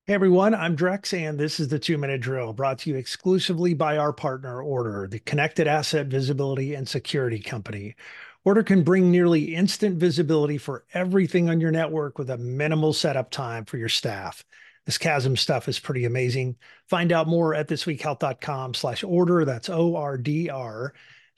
Hey everyone, I'm Drex, and this is the 2 Minute Drill brought to you exclusively by our partner, Order, the connected asset visibility and security company. Order can bring nearly instant visibility for everything on your network with a minimal setup time for your staff. This Chasm stuff is pretty amazing. Find out more at thisweekhealth.com/order. That's ORDR,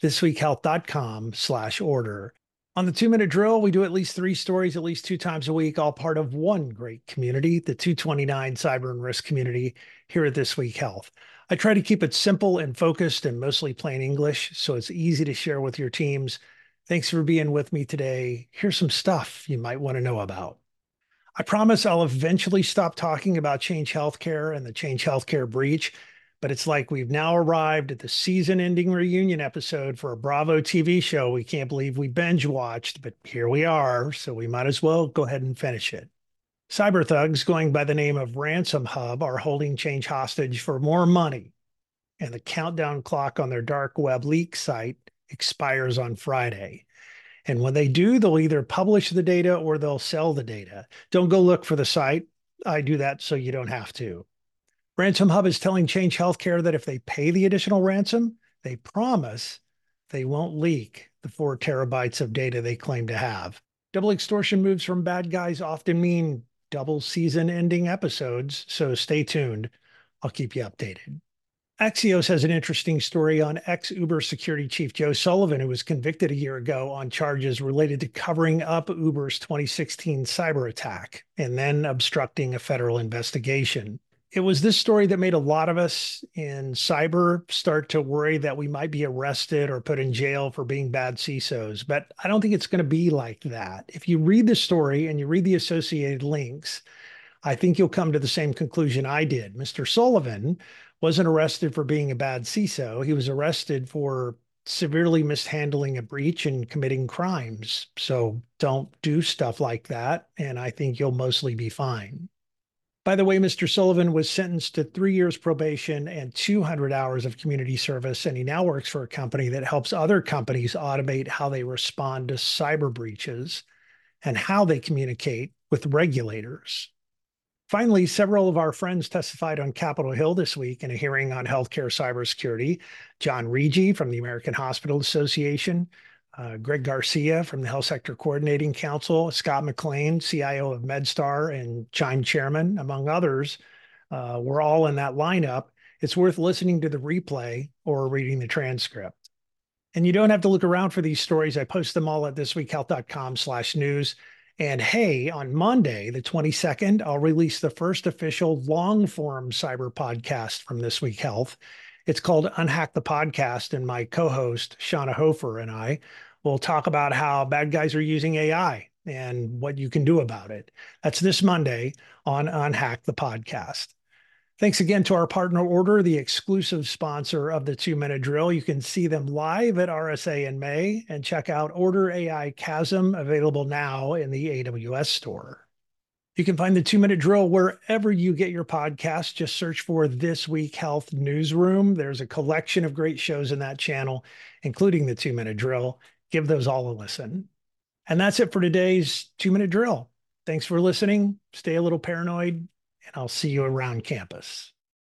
thisweekhealth.com/order. On the 2 Minute Drill, we do at least three stories at least two times a week, all part of one great community, the 229 Cyber and Risk community here at This Week Health. I try to keep it simple and focused and mostly plain English, so it's easy to share with your teams. Thanks for being with me today. Here's some stuff you might want to know about. I promise I'll eventually stop talking about Change Healthcare and the Change Healthcare breach, but it's like we've now arrived at the season ending reunion episode for a Bravo TV show we can't believe we binge watched, but here we are, so we might as well go ahead and finish it. Cyber thugs going by the name of Ransom Hub are holding Change hostage for more money, and the countdown clock on their dark web leak site expires on Friday. And when they do, they'll either publish the data or they'll sell the data. Don't go look for the site. I do that so you don't have to. Ransom Hub is telling Change Healthcare that if they pay the additional ransom, they promise they won't leak the 4 terabytes of data they claim to have. Double extortion moves from bad guys often mean double season ending episodes, so stay tuned. I'll keep you updated. Axios has an interesting story on ex-Uber security chief Joe Sullivan, who was convicted a year ago on charges related to covering up Uber's 2016 cyber attack and then obstructing a federal investigation. It was this story that made a lot of us in cyber start to worry that we might be arrested or put in jail for being bad CISOs. But I don't think it's going to be like that. If you read the story and you read the associated links, I think you'll come to the same conclusion I did. Mr. Sullivan wasn't arrested for being a bad CISO. He was arrested for severely mishandling a breach and committing crimes. So don't do stuff like that. And I think you'll mostly be fine. By the way, Mr. Sullivan was sentenced to 3 years probation and 200 hours of community service, and he now works for a company that helps other companies automate how they respond to cyber breaches and how they communicate with regulators. Finally, several of our friends testified on Capitol Hill this week in a hearing on healthcare cybersecurity. John Rigi from the American Hospital Association, Greg Garcia from the Health Sector Coordinating Council, Scott McLean, CIO of MedStar and Chime chairman, among others, were all in that lineup. It's worth listening to the replay or reading the transcript. And you don't have to look around for these stories. I post them all at thisweekhealth.com/news. And hey, on Monday, the 22nd, I'll release the first official long form cyber podcast from This Week Health. It's called Unhack the Podcast, and my co host, Shauna Hofer, and I will talk about how bad guys are using AI and what you can do about it. That's this Monday on Unhack the Podcast. Thanks again to our partner Order, the exclusive sponsor of the 2 Minute Drill. You can see them live at RSA in May and check out Order AI Chasm, available now in the AWS store. You can find the 2 Minute Drill wherever you get your podcasts. Just search for This Week Health Newsroom. There's a collection of great shows in that channel, including the 2 Minute Drill. Give those all a listen. And that's it for today's 2 Minute Drill. Thanks for listening. Stay a little paranoid, and I'll see you around campus.